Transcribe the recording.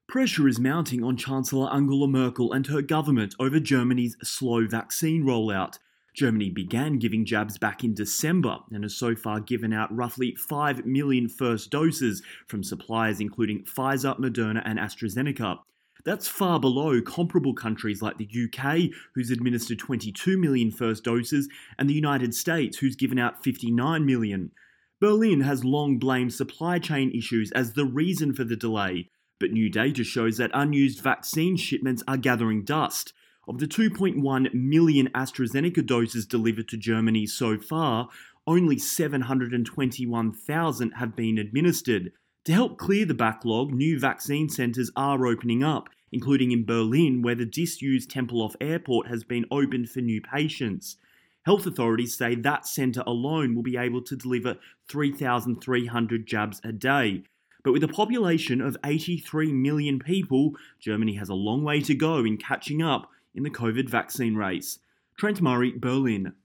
Pressure is mounting on Chancellor Angela Merkel and her government over Germany's slow vaccine rollout. Germany began giving jabs back in December and has so far given out roughly 5 million first doses from suppliers including Pfizer, Moderna and AstraZeneca. That's far below comparable countries like the UK, who's administered 22 million first doses, and the United States, who's given out 59 million. Berlin has long blamed supply chain issues as the reason for the delay, but new data shows that unused vaccine shipments are gathering dust. Of the 2.1 million AstraZeneca doses delivered to Germany so far, only 721,000 have been administered. To help clear the backlog, new vaccine centres are opening up, including in Berlin, where the disused Tempelhof Airport has been opened for new patients. Health authorities say that centre alone will be able to deliver 3,300 jabs a day. But with a population of 83 million people, Germany has a long way to go in catching up in the COVID vaccine race. Trent Murray, Berlin.